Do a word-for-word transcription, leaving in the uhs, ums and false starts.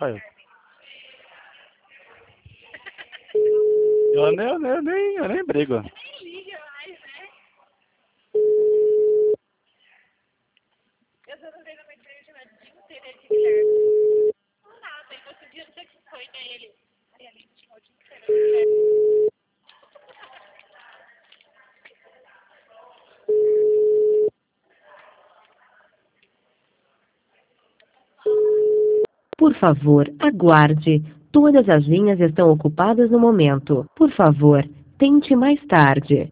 Olha. Eu nem, eu nem, eu nem, eu nem brigo. Nem liga mais, né? Eu tô vendo uma entrevista chamada Jim Taylor de Guilherme. Não nada, e no outro dia não sei o que foi, né? Ele. Aí ali tinha o Jim Taylor de Guilherme. Por favor, aguarde. Todas as linhas estão ocupadas no momento. Por favor, tente mais tarde.